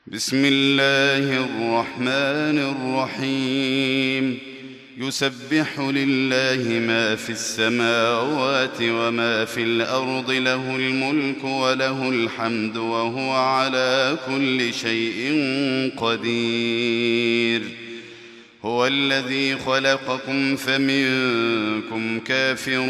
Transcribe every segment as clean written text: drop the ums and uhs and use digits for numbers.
بسم الله الرحمن الرحيم. يسبح لله ما في السماوات وما في الأرض، له الملك وله الحمد وهو على كل شيء قدير. هو الذي خلقكم فمنكم كافر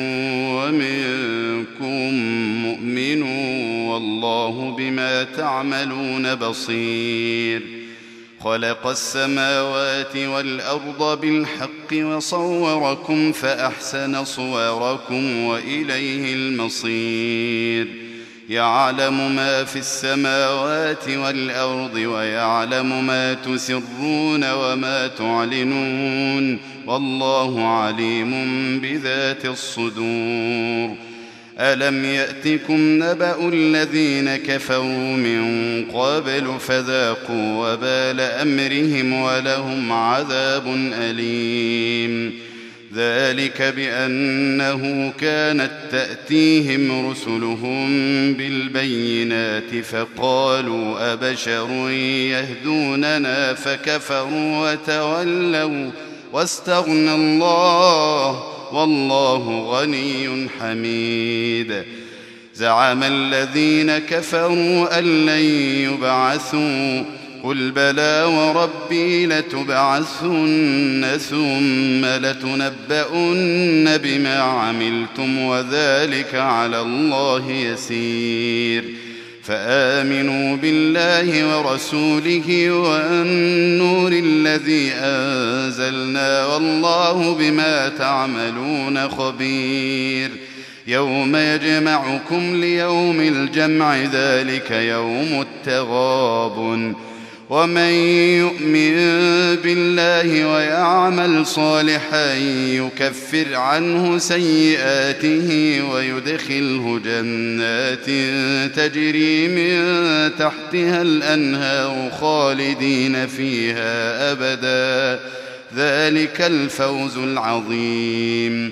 ومنكم مؤمن، والله بما تعملون بصير. خلق السماوات والأرض بالحق وصوركم فأحسن صوركم وإليه المصير. يعلم ما في السماوات والأرض ويعلم ما تسرون وما تعلنون، والله عليم بذات الصدور. ألم يأتكم نبأ الذين كفروا من قبل فذاقوا وبال أمرهم ولهم عذاب أليم. ذلك بأنه كانت تأتيهم رسلهم بالبينات فقالوا أبشر يهدوننا فكفروا وتولوا واستغنى الله والله غني حميد. زعم الذين كفروا أن لن يبعثوا، قل بلى وربي لتبعثن ثم لتنبؤن بما عملتم وذلك على الله يسير. فآمنوا بالله ورسوله والنور الذي أنزلنا، والله بما تعملون خبير. يوم يجمعكم ليوم الجمع، ذلك يوم التغابن. ومن يؤمن بالله ويعمل صالحا يكفر عنه سيئاته ويدخله جنات تجري من تحتها الأنهار خالدين فيها أبدا، ذلك الفوز العظيم.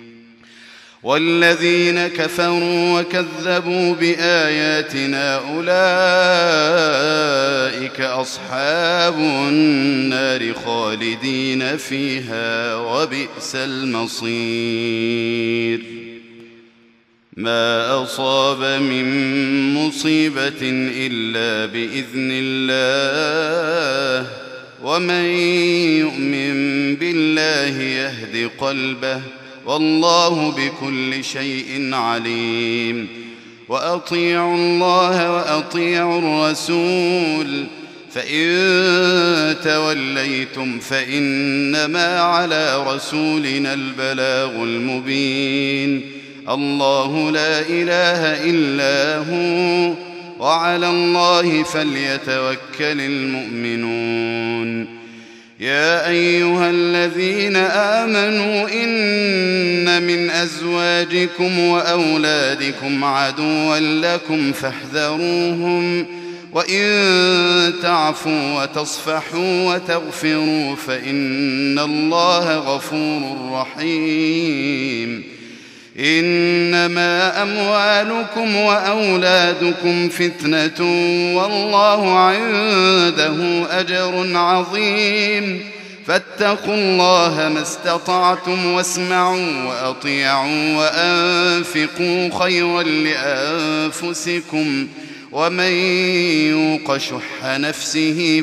والذين كفروا وكذبوا بآياتنا أولئك أصحاب النار خالدين فيها وبئس المصير. ما أصاب من مصيبة إلا بإذن الله، ومن يؤمن بالله يهد قلبه، والله بكل شيء عليم. وأطيعوا الله وأطيعوا الرسول، فإن توليتم فإنما على رسولنا البلاغ المبين. الله لا إله إلا هو، وعلى الله فليتوكل المؤمنون. يا أيها الذين آمنوا إن من أزواجكم وأولادكم عدوا لكم فاحذروهم، وإن تعفوا وتصفحوا وتغفروا فإن الله غفور رحيم. إنما أموالكم وأولادكم فتنة، والله عنده أجر عظيم. فاتقوا الله ما استطعتم، واسمعوا وأطيعوا وأنفقوا خيرا لأنفسكم، ومن يوق شح نفسه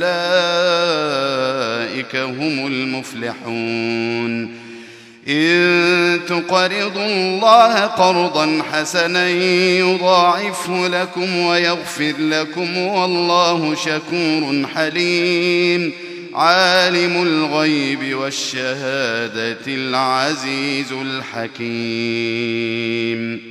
فأولئك هم المفلحون. إن تقرضوا الله قرضا حسنا يضاعفه لكم ويغفر لكم، والله شكور حليم. عالم الغيب والشهادة العزيز الحكيم.